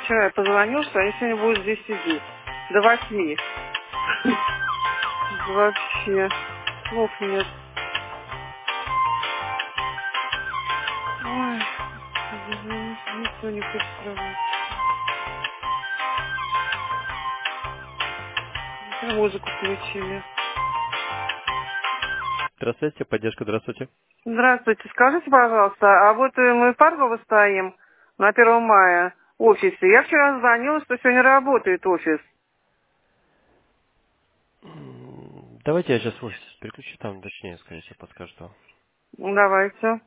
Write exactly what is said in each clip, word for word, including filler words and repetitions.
вчера я позвонил, что они сегодня будут здесь сидеть. До восьми. Вообще. Слов нет. Ой, никто не хочет работать. Музыку включили. Здравствуйте, поддержка, здравствуйте. Здравствуйте, скажите, пожалуйста, а вот э, мы в Парково стоим на первого мая в офисе. Я вчера звонила, что сегодня работает офис. М, Давайте я сейчас в офис переключу, там точнее, скорее всего, подскажет вам. Ну, давайте.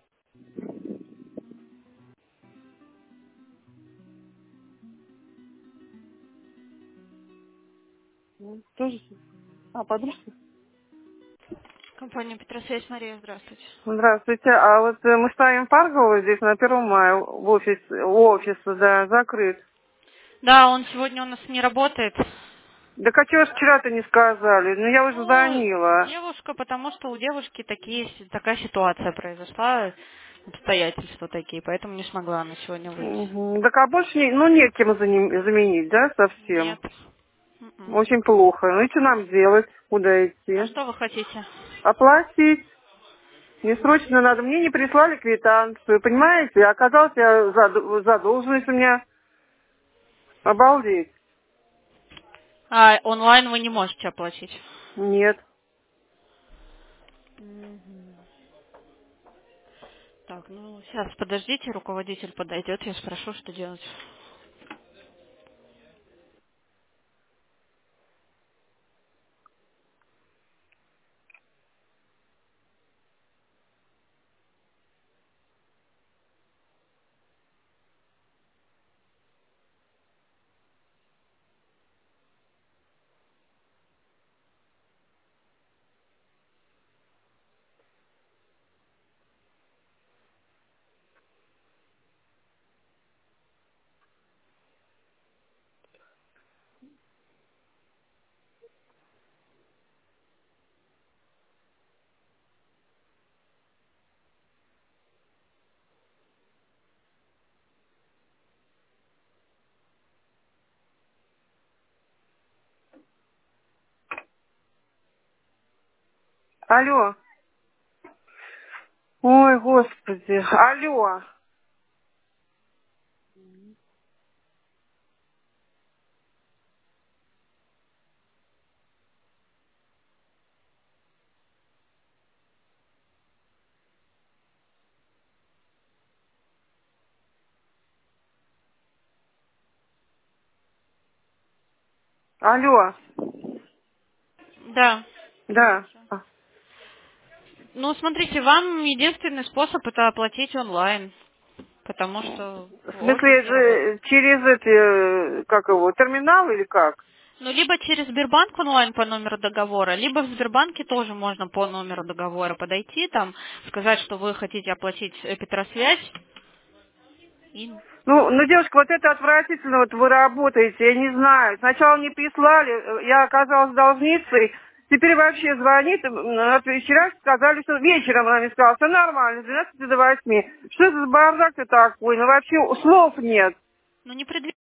Ну, тоже. А, подружка? Компания Петросвязь, Мария, здравствуйте. Здравствуйте. А вот э, мы стоим в Парково здесь на первого мая в офис, у офиса, да, закрыт. Да, он сегодня у нас не работает. Да а чего ж вчера-то не сказали? Ну, я уже Ну, звонила. девушка, потому что у девушки такие, с- такая ситуация произошла, обстоятельства такие, поэтому не смогла она сегодня выйти. Угу. Так а больше не, ну, некем заним- заменить, да, совсем? Нет. М-м. Очень плохо. Ну и что нам делать? Куда А идти? что вы хотите? Оплатить. Мне срочно надо. Мне не прислали квитанцию, понимаете? Оказалось, я зад- задолженность у меня. Обалдеть. А, онлайн вы не можете оплатить. Нет. Мгм. Так, ну сейчас подождите, руководитель подойдет, я спрошу, что делать. Алло. Ой, господи. Алло. Алло. Да. Да. Слушаю. А, Ну, смотрите, вам единственный способ это оплатить онлайн, потому что В офис смысле, не работает. это через эти, э, как его, терминал или как? Ну, либо через Сбербанк онлайн по номеру договора, либо в Сбербанке тоже можно по номеру договора подойти, там, сказать, что вы хотите оплатить э, Петросвязь. И... Ну, ну, девушка, вот это отвратительно, вот вы работаете, я не знаю. Сначала не прислали, э, я оказалась должницей, теперь вообще звонит, э, м, вчера сказали, что вечером она мне сказала, все нормально, с двенадцати до восьми. Что это за бардак-то такой? Ну, вообще слов нет. Ну, не предвидится